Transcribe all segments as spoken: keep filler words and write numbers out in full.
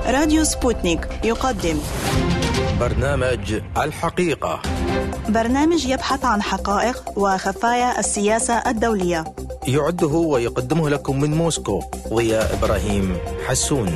راديو سبوتنيك يقدم برنامج الحقيقة، برنامج يبحث عن حقائق وخفايا السياسة الدولية. يعده ويقدمه لكم من موسكو ضياء إبراهيم حسون.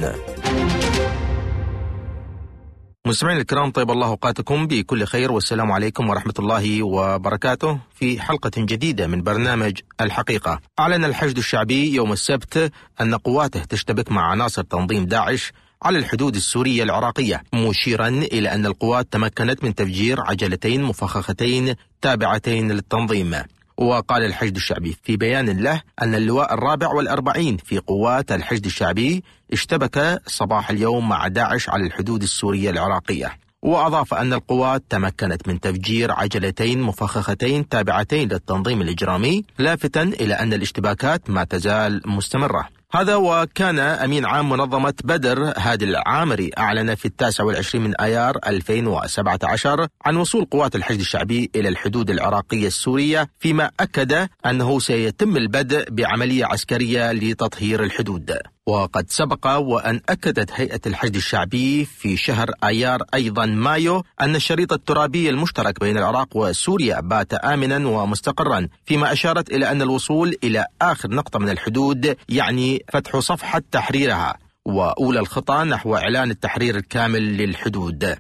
مستمعين الكرام، طيب الله أوقاتكم بكل خير، والسلام عليكم ورحمة الله وبركاته. في حلقة جديدة من برنامج الحقيقة، أعلن الحشد الشعبي يوم السبت أن قواته تشتبك مع عناصر تنظيم داعش على الحدود السورية العراقية، مشيرا إلى أن القوات تمكنت من تفجير عجلتين مفخختين تابعتين للتنظيم. وقال الحشد الشعبي في بيان له أن اللواء الرابع والأربعين في قوات الحشد الشعبي اشتبك صباح اليوم مع داعش على الحدود السورية العراقية. وأضاف أن القوات تمكنت من تفجير عجلتين مفخختين تابعتين للتنظيم الإجرامي، لافتاً إلى أن الاشتباكات ما تزال مستمرة. هذا وكان أمين عام منظمة بدر هادي العامري أعلن في التاسع والعشرين من آيار ألفين وسبعة عشر عن وصول قوات الحشد الشعبي إلى الحدود العراقية السورية، فيما أكد أنه سيتم البدء بعملية عسكرية لتطهير الحدود. وقد سبق وأن أكدت هيئة الحشد الشعبي في شهر آيار أيضا مايو أن الشريط الترابي المشترك بين العراق وسوريا بات آمنا ومستقرا، فيما أشارت إلى أن الوصول إلى آخر نقطة من الحدود يعني فتح صفحة تحريرها وأولى الخطى نحو إعلان التحرير الكامل للحدود.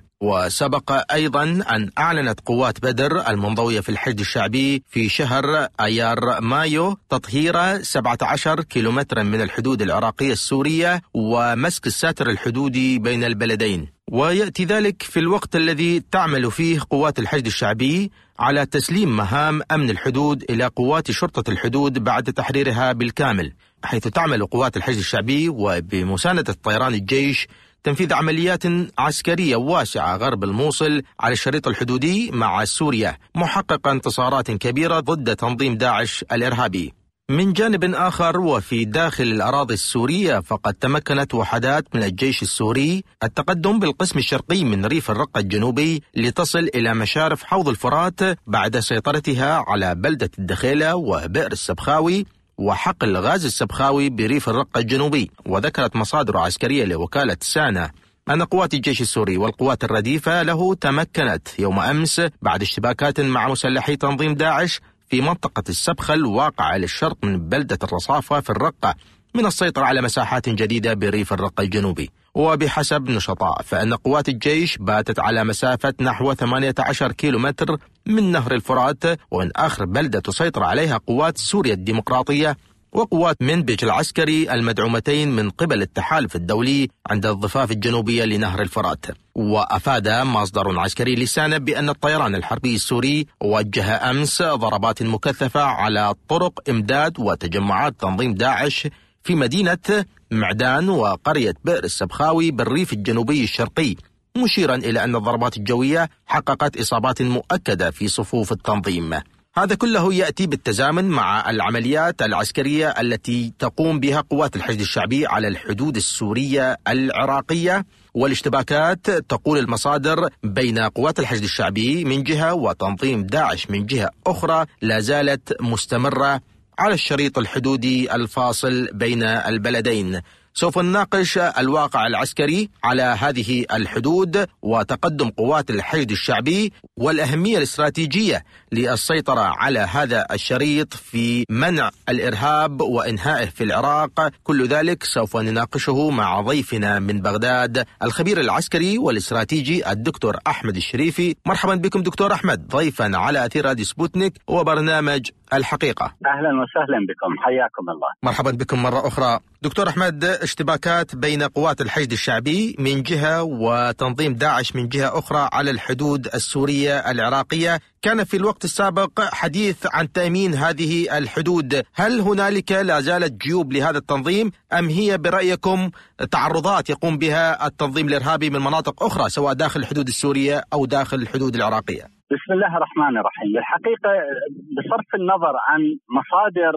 وسبق أيضا أن أعلنت قوات بدر المنضوية في الحشد الشعبي في شهر آيار مايو تطهير سبعة عشر كيلومترا من الحدود العراقية السورية ومسك الساتر الحدودي بين البلدين. ويأتي ذلك في الوقت الذي تعمل فيه قوات الحشد الشعبي على تسليم مهام أمن الحدود إلى قوات شرطة الحدود بعد تحريرها بالكامل، حيث تعمل قوات الحشد الشعبي وبمساندة طيران الجيش تنفيذ عمليات عسكرية واسعة غرب الموصل على الشريط الحدودي مع سوريا، محققا انتصارات كبيرة ضد تنظيم داعش الإرهابي. من جانب آخر، وفي داخل الأراضي السورية، فقد تمكنت وحدات من الجيش السوري التقدم بالقسم الشرقي من ريف الرقة الجنوبي لتصل إلى مشارف حوض الفرات بعد سيطرتها على بلدة الدخيلة وبئر السبخاوي وحقل غاز السبخاوي بريف الرقة الجنوبي. وذكرت مصادر عسكرية لوكالة سانا أن قوات الجيش السوري والقوات الرديفة له تمكنت يوم أمس بعد اشتباكات مع مسلحي تنظيم داعش في منطقة السبخة الواقعة للشرق من بلدة الرصافة في الرقة من السيطرة على مساحات جديدة بريف الرقة الجنوبي. وبحسب نشطاء فإن قوات الجيش باتت على مسافة نحو ثمانية عشر كيلومتر من نهر الفرات، ومن آخر بلدة تسيطر عليها قوات سوريا الديمقراطية وقوات منبج العسكري المدعومتين من قبل التحالف الدولي عند الضفاف الجنوبية لنهر الفرات. وأفاد مصدر عسكري لسانة بأن الطيران الحربي السوري وجه أمس ضربات مكثفة على طرق إمداد وتجمعات تنظيم داعش في مدينة معدان وقرية بئر السبخاوي بالريف الجنوبي الشرقي، مشيرا إلى أن الضربات الجوية حققت إصابات مؤكدة في صفوف التنظيم. هذا كله يأتي بالتزامن مع العمليات العسكرية التي تقوم بها قوات الحشد الشعبي على الحدود السورية العراقية، والاشتباكات تقول المصادر بين قوات الحشد الشعبي من جهة وتنظيم داعش من جهة أخرى لا زالت مستمرة على الشريط الحدودي الفاصل بين البلدين. سوف نناقش الواقع العسكري على هذه الحدود وتقدم قوات الحشد الشعبي والأهمية الاستراتيجية للسيطرة على هذا الشريط في منع الإرهاب وإنهائه في العراق. كل ذلك سوف نناقشه مع ضيفنا من بغداد الخبير العسكري والاستراتيجي الدكتور أحمد الشريفي. مرحبا بكم دكتور أحمد ضيفا على أثير راديو سبوتنيك وبرنامج الحقيقة. أهلا وسهلا بكم، حياكم الله. مرحبا بكم مرة أخرى. دكتور أحمد، اشتباكات بين قوات الحشد الشعبي من جهة وتنظيم داعش من جهة أخرى على الحدود السورية العراقية، كان في الوقت السابق حديث عن تأمين هذه الحدود. هل هنالك لا زالت جيوب لهذا التنظيم، أم هي برأيكم تعرضات يقوم بها التنظيم الإرهابي من مناطق أخرى سواء داخل الحدود السورية أو داخل الحدود العراقية؟ بسم الله الرحمن الرحيم. الحقيقة بصرف النظر عن مصادر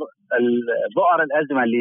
بؤر الأزمة اللي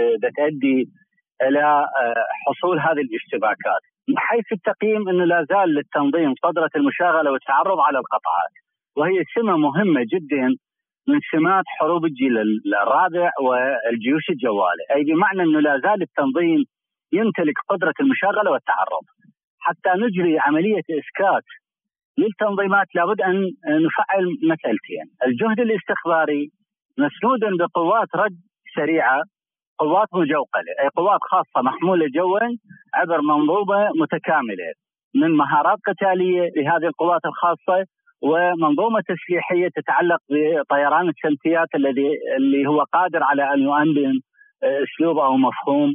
تؤدي إلى حصول هذه الاشتباكات، من حيث التقييم أنه لا زال للتنظيم قدرة المشاغلة والتعرض على القطاعات، وهي سمة مهمة جدا من سمات حروب الجيل الرابع والجيوش الجوالة، أي بمعنى أنه لا زال التنظيم يمتلك قدرة المشاغلة والتعرض. حتى نجري عملية إسكات للتنظيمات لابد أن نفعل مسألتين: الجهد الاستخباري مسنودا بقوات رد سريعة، قوات مجوقلة، أي قوات خاصة محمولة جوا عبر منظومة متكاملة من مهارات قتالية لهذه القوات الخاصة، ومنظومة تسليحية تتعلق بطيران الشمسيات الذي اللي هو قادر على أن يؤمن أسلوب أو مفهوم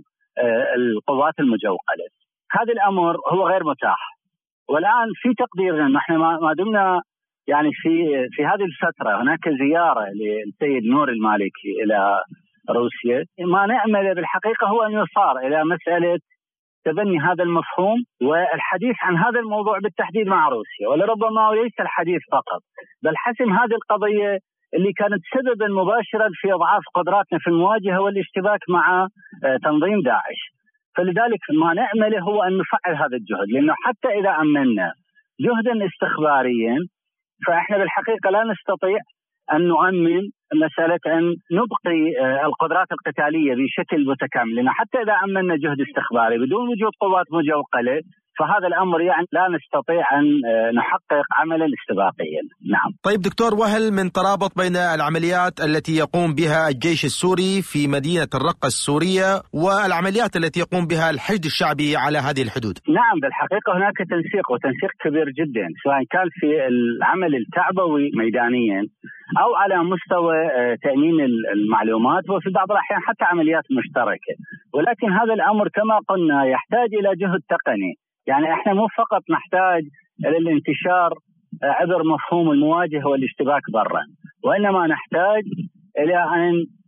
القوات المجوقلة. هذا الأمر هو غير متاح. والآن في تقديرنا نحن ما دمنا يعني في في هذه الفترة هناك زيارة للسيد نور المالكي إلى روسيا، ما نأمل بالحقيقة هو أن يصار إلى مسألة تبني هذا المفهوم والحديث عن هذا الموضوع بالتحديد مع روسيا، ولربما وليس الحديث فقط بل حسم هذه القضية اللي كانت سببا مباشرا في إضعاف قدراتنا في المواجهة والاشتباك مع تنظيم داعش. فلذلك ما نأمله هو أن نفعل هذا الجهد، لأنه حتى إذا أمنا جهدا استخباريا فإحنا بالحقيقة لا نستطيع أن نؤمن مسألة أن نبقي القدرات القتالية بشكل متكامل، لأن حتى إذا أمنا جهد استخباري بدون وجود قوات مجوقلة فهذا الأمر يعني لا نستطيع أن نحقق عملا استباقيا. نعم. طيب دكتور، وهل من ترابط بين العمليات التي يقوم بها الجيش السوري في مدينة الرقة السورية والعمليات التي يقوم بها الحشد الشعبي على هذه الحدود؟ نعم بالحقيقة هناك تنسيق وتنسيق كبير جدا، سواء كان في العمل التعبوي ميدانيا أو على مستوى تأمين المعلومات، وفي بعض الأحيان حتى عمليات مشتركة. ولكن هذا الأمر كما قلنا يحتاج إلى جهد تقني، يعني احنا مو فقط نحتاج الى الانتشار عبر مفهوم المواجهة والاشتباك برا، وإنما نحتاج إلى أن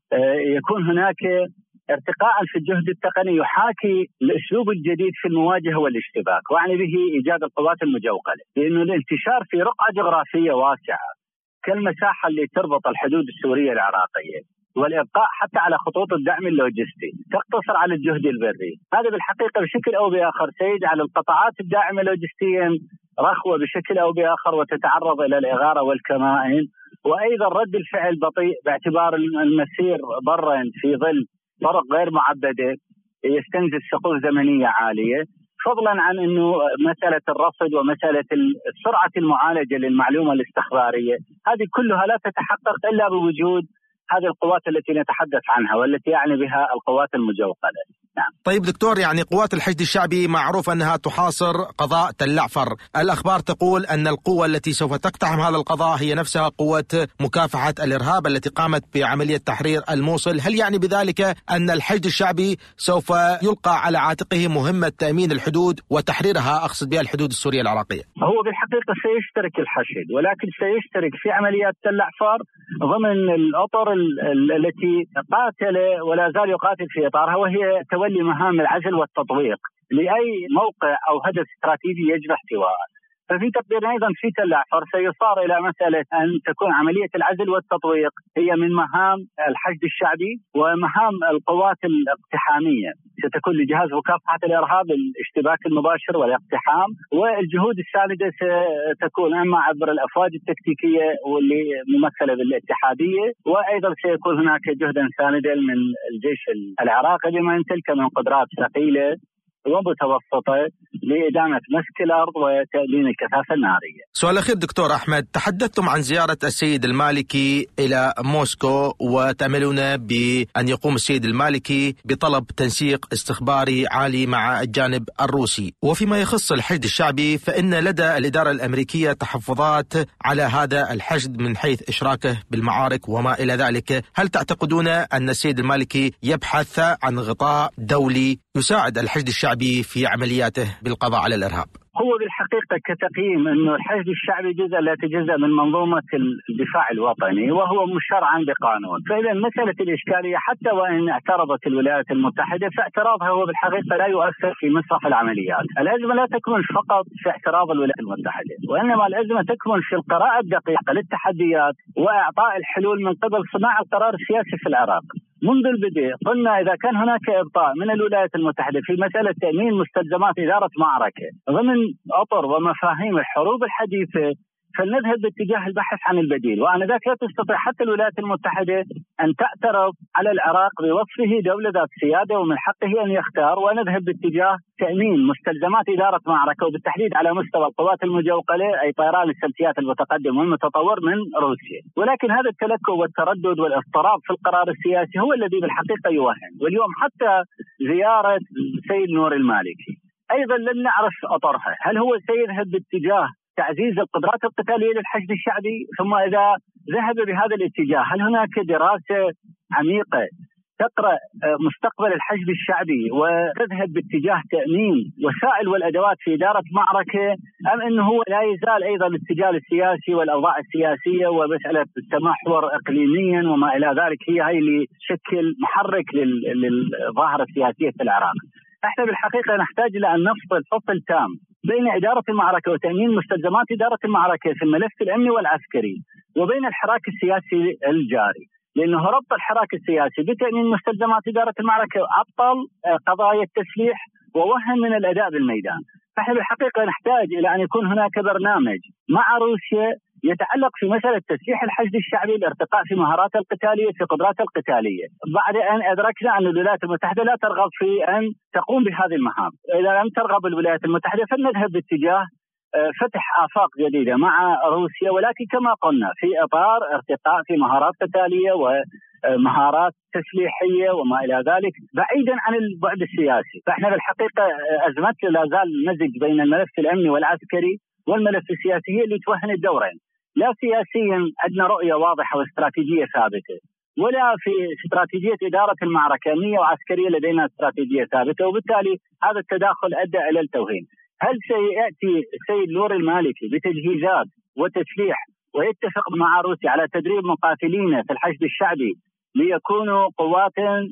يكون هناك ارتقاء في الجهد التقني يحاكي الأسلوب الجديد في المواجهة والاشتباك، وعني به إيجاد القوات المجوقلة، لأنه الانتشار في رقعة جغرافية واسعة كالمساحة اللي تربط الحدود السورية العراقية والإبقاء حتى على خطوط الدعم اللوجستي تقتصر على الجهد البري، هذا بالحقيقة بشكل أو بآخر سيجعل القطاعات الداعمة لوجستيا رخوة بشكل أو بآخر وتتعرض إلى الإغارة والكمائن، وأيضا رد الفعل بطيء باعتبار المسير برا في ظل طرق غير معبدة يستنزف ثقوب زمنية عالية، فضلا عن أنه مسألة الرصد ومسألة سرعة المعالجة للمعلومة الاستخبارية هذه كلها لا تتحقق إلا بوجود هذه القوات التي نتحدث عنها والتي يعني بها القوات المجوقلة. نعم. طيب دكتور، يعني قوات الحشد الشعبي معروف أنها تحاصر قضاء تل عفر، الأخبار تقول أن القوة التي سوف تقتحم هذا القضاء هي نفسها قوة مكافحة الإرهاب التي قامت بعملية تحرير الموصل، هل يعني بذلك أن الحشد الشعبي سوف يلقى على عاتقه مهمة تأمين الحدود وتحريرها، أقصد بها الحدود السورية العراقية؟ هو بالحقيقة سيشترك الحشد، ولكن سيشترك في عمليات تل عفر ضمن الأطر التي قاتل ولا زال يقاتل في إطارها، وهي تولي مهام العزل والتطويق لأي موقع أو هدف استراتيجي يجب احتواءه. ففي تقدير أيضا في تل عفر سيصار إلى مسألة أن تكون عملية العزل والتطويق هي من مهام الحشد الشعبي، ومهام القوات الاقتحامية ستكون لجهاز مكافحة الإرهاب الاشتباك المباشر والاقتحام، والجهود الساندة ستكون إما عبر الأفواج التكتيكية واللي ممثلة بالاتحادية، وأيضا سيكون هناك جهدا ساندا من الجيش العراقي بما يمتلك من قدرات ثقيلة ومتوسطة لإدامة مسك الأرض وتأمين الكثافة النارية. سؤال أخير دكتور أحمد، تحدثتم عن زيارة السيد المالكي إلى موسكو وتأملون بأن يقوم السيد المالكي بطلب تنسيق استخباري عالي مع الجانب الروسي، وفيما يخص الحشد الشعبي فإن لدى الإدارة الأمريكية تحفظات على هذا الحشد من حيث إشراكه بالمعارك وما إلى ذلك، هل تعتقدون أن السيد المالكي يبحث عن غطاء دولي يساعد الحشد الشعبي في عملياته بالقضاء على الإرهاب؟ هو بالحقيقة كتقييم أنه الحشد الشعبي جزء لا يتجزأ من منظومة الدفاع الوطني وهو مشرعا بقانون، فإذا مسألة الإشكالية حتى وإن اعترضت الولايات المتحدة فاعتراضها هو بالحقيقة لا يؤثر في مسرح العمليات. الأزمة لا تكمن فقط في اعتراض الولايات المتحدة، وإنما الأزمة تكمن في القراءة الدقيقة للتحديات وإعطاء الحلول من قبل صناع القرار السياسي في العراق. منذ البدء قلنا إذا كان هناك إبطاء من الولايات المتحدة في مسألة تأمين مستلزمات إدارة معركة ضمن أطر ومفاهيم الحروب الحديثة، فلنذهب باتجاه البحث عن البديل. وآنذاك لا تستطيع حتى الولايات المتحدة أن تعترض على العراق بوصفه دولة ذات سيادة ومن حقه أن يختار، ونذهب باتجاه تأمين مستلزمات إدارة معركة، وبالتحديد على مستوى القوات المجوقلة أي طيران السلسيات المتقدم والمتطور من روسيا. ولكن هذا التلكؤ والتردد والاضطراب في القرار السياسي هو الذي بالحقيقة يوهن. واليوم حتى زيارة السيد نور المالكي أيضا لن نعرف أطرها، هل هو سيذهب باتجاه تعزيز القدرات القتالية للحشد الشعبي؟ ثم إذا ذهب بهذا الاتجاه هل هناك دراسة عميقة تقرأ مستقبل الحشد الشعبي وتذهب باتجاه تأمين وسائل والأدوات في إدارة معركة، أم أنه هو لا يزال أيضا الاتجاه السياسي والأوضاع السياسية ومسألة التمحور إقليميا وما إلى ذلك هي هي اللي تشكل محرك للظاهرة السياسية في العراق؟ احنا بالحقيقة نحتاج إلى أن نفصل فصل تام بين إدارة المعركة وتأمين مستلزمات إدارة المعركة في الملف الأمني والعسكري وبين الحراك السياسي الجاري، لأنه ربط الحراك السياسي بتأمين مستلزمات إدارة المعركة عطل قضايا التسليح ووهن من الأداء بالميدان. فإحنا بالحقيقة نحتاج إلى أن يكون هناك برنامج مع روسيا يتعلق في مسألة تسليح الحشد الشعبي، الارتقاء في مهارات القتالية، في قدرات القتالية، بعد أن أدركنا أن الولايات المتحدة لا ترغب في أن تقوم بهذه المهام. إذا لم ترغب الولايات المتحدة فلنذهب باتجاه فتح آفاق جديدة مع روسيا، ولكن كما قلنا في إطار ارتقاء في مهارات قتالية ومهارات تسليحية وما إلى ذلك بعيدا عن البعد السياسي. فإحنا بالحقيقة أزمتنا لا زال مزج بين الملف الأمني والعسكري والملف السياسي هي اللي توهن الدورين. لا سياسيا عندنا رؤية واضحة واستراتيجية ثابتة، ولا في استراتيجية إدارة المعركة أمنية وعسكرية لدينا استراتيجية ثابتة، وبالتالي هذا التداخل أدى إلى التوهين. هل سيأتي السيد نور المالكي بتجهيزات وتسليح ويتفق مع روسيا على تدريب مقاتلين في الحشد الشعبي ليكونوا قوات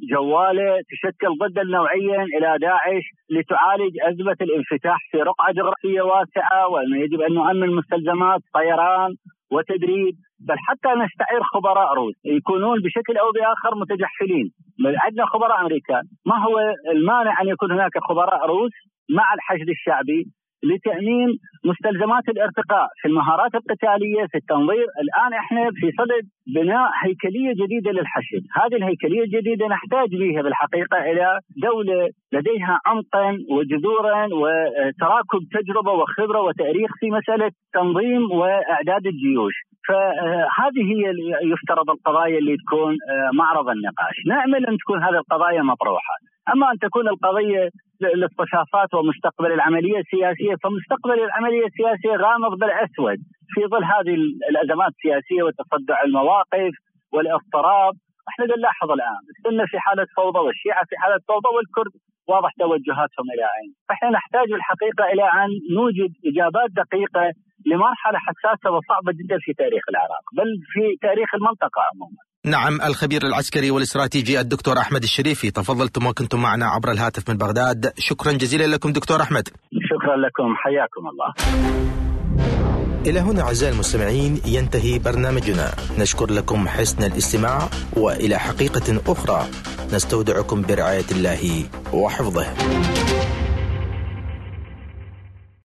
جوالة تشكل ضد نوعيا إلى داعش لتعالج أزمة الانفتاح في رقعة جغرافية واسعة، وأنه يجب أن نؤمن مستلزمات طيران وتدريب، بل حتى نستعير خبراء روس يكونون بشكل أو بآخر متجحفلين. عندنا خبراء أمريكان، ما هو المانع أن يكون هناك خبراء روس مع الحشد الشعبي لتأمين مستلزمات الارتقاء في المهارات القتالية في التنظير؟ الآن احنا في صدد بناء هيكلية جديدة للحشد. هذه الهيكلية الجديدة نحتاج بها بالحقيقة إلى دولة لديها عمقا وجذورا وتراكب تجربة وخبرة وتاريخ في مسألة تنظيم وإعداد الجيوش. فهذه هي يفترض القضايا اللي تكون معرض النقاش. نأمل أن تكون هذه القضايا مطروحة. أما أن تكون القضية الاصطشافات ومستقبل العملية السياسية، فمستقبل العملية السياسية غامض بالأسود في ظل هذه الأزمات السياسية وتصدع المواقف والاضطراب. احنا نلاحظ الآن السنة في حالة فوضى والشيعة في حالة فوضى والكرد واضح توجهاتهم إلى عين. فاحنا نحتاج الحقيقة إلى أن نوجد إجابات دقيقة لمرحلة حساسة وصعبة جدا في تاريخ العراق بل في تاريخ المنطقة عموما. نعم، الخبير العسكري والاستراتيجي الدكتور أحمد الشريفي، تفضلتم وكنتم معنا عبر الهاتف من بغداد. شكرا جزيلا لكم دكتور أحمد. شكرا لكم، حياكم الله. إلى هنا أعزائي المستمعين ينتهي برنامجنا، نشكر لكم حسن الاستماع، وإلى حقيقة أخرى نستودعكم برعاية الله وحفظه.